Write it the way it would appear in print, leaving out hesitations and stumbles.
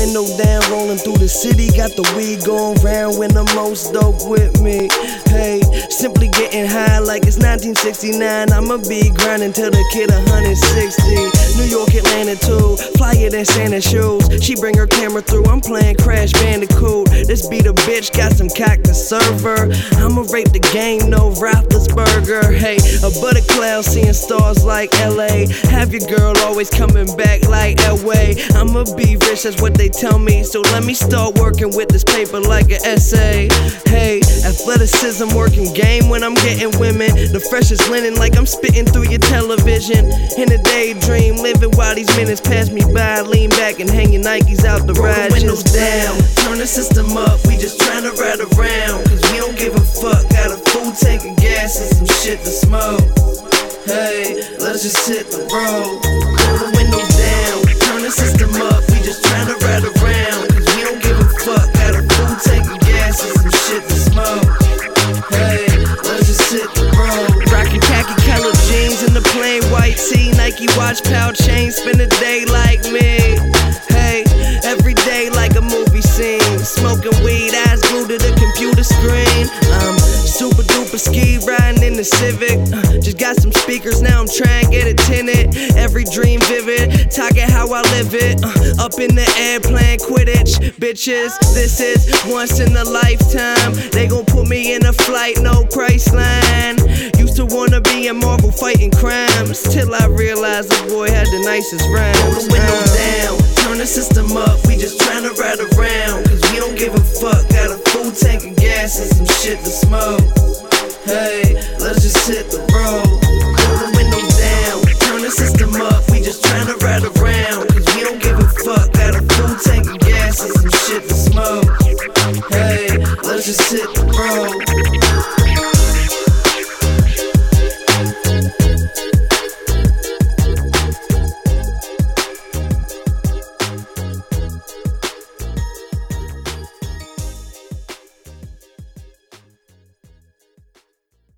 window down, rolling through the city. Got the weed going round when the most dope with me. Hey, simply getting high like it's 1969. I'ma be grinding till the kid 160. New York, Atlanta too, flyer than Santa shoes. She bring her camera through, I'm playing Crash Bandicoot. This be the bitch, got some cock to serve her. I'ma rape the game, no Roethlisberger. Hey, a butter cloud seeing stars like LA. Have your girl always coming back like Elway. I'ma be rich, that's what they tell me. So let me start working with this paper like an essay. Hey, athleticism working game when I'm getting women. The freshest linen like I'm spitting through your television. In a daydream, living while these minutes pass me by. Lean back and hang your Nikes out the ride. Roll the windows down, turn the system up. We just tryna ride around, cause we don't give a fuck. Got a full tank of gas and some shit to smoke. Hey, let's just hit the road. Roll the windows down, turn the system up. We just tryna ride around, cause we don't give a fuck. Got a full tank of gas and some shit to smoke. Hey, let's just hit the road. Rockin' khaki colored jeans and the plain white tee. Nike watch, power chain, spend a day like me. Hey, every day like a movie scene. Smoking weed, eyes glued to the computer screen. I'm super duper ski riding in the Civic. Just got some speakers, now I'm trying to get it tinted. Every dream vivid, talking how I live it. Up in the air playing Quidditch. Bitches, this is once in a lifetime. They gon' put me in a flight, no price line. Used to wanna be in Marvel fighting crimes, till I realized the boy had the nicest rhymes. Roll the windows down, turn the system up. We just tryna ride around, cause we don't give a fuck. Got a full tank of gas and some shit to smoke. Hey, let's just hit the road. Roll the windows down, turn the system up. We just tryna ride around, cause we don't give a fuck. Got a full tank of gas and some shit to smoke. Hey, let's just hit the